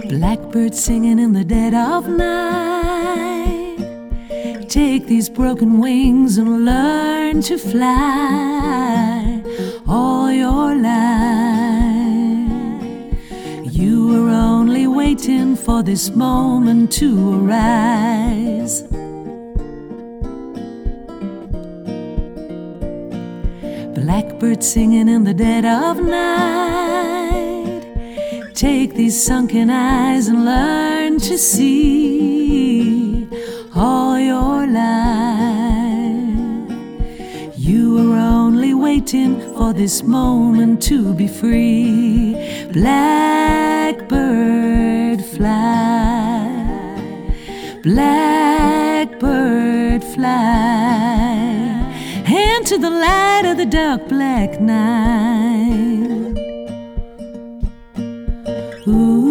Blackbird singing in the dead of night. Take these broken wings and learn to fly all your life. You were only waiting for this moment to arise. Blackbird singing in the dead of night. Take these sunken eyes and learn to see all your life. You were only waiting for this moment to be free. Blackbird fly, blackbird fly, into the light of the dark black night. Ooh,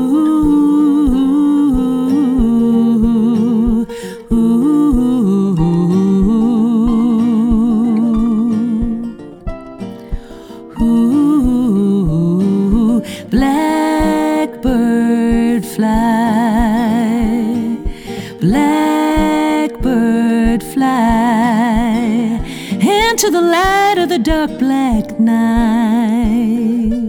ooh, ooh, ooh. Blackbird fly, blackbird fly, into the light of the dark black night.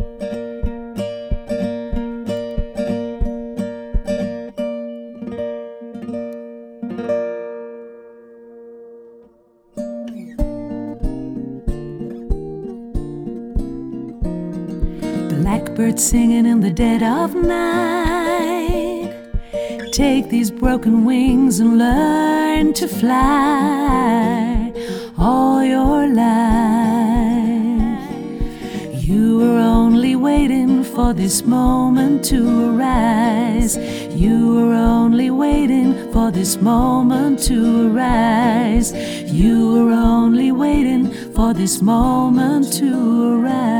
Blackbird singing in the dead of night. Take these broken wings and learn to fly all your life. You were only waiting for this moment to arise. You were only waiting for this moment to arise. You were only waiting for this moment to arise.